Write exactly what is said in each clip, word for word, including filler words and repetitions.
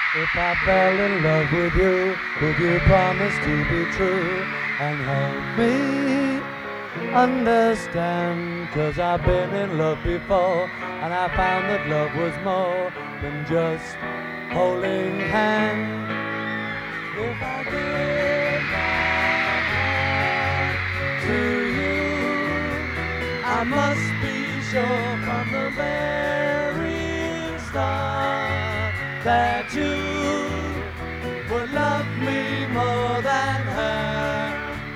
If I fell in love with you, would you promise to be true and help me understand? 'Cause I've been in love before and I found that love was more than just holding hands. If I give my heart to you, I must be sure from the very start that you would love me more than her.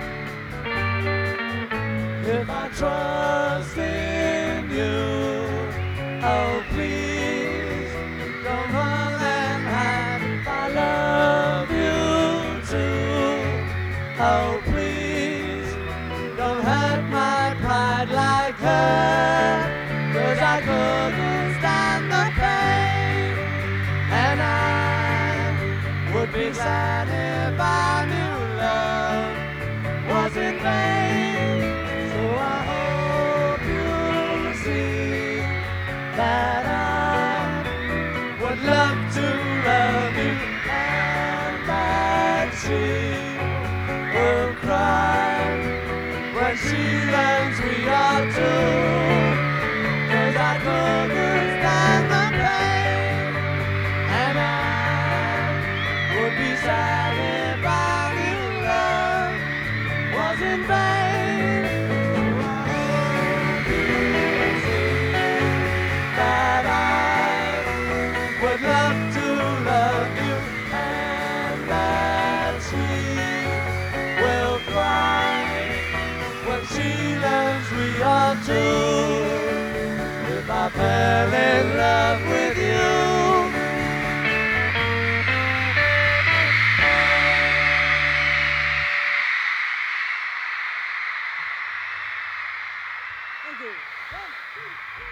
If I trust in you, oh please don't run and hide. If I love you too, oh please don't hurt my pride like her. 'Cause I couldn't stand the pain, and I would be sad if I knew love was in vain. So I hope you'll see that I would love to love you, and that she will cry when she learns we are two. 'Cause I couldn't stand the pain, and I would be sad if I knew love was in vain. So I hope you'll see that I would love to love you, and that she will cry when she learns we are two. If I fell in love with you. Thank you. One, two, three.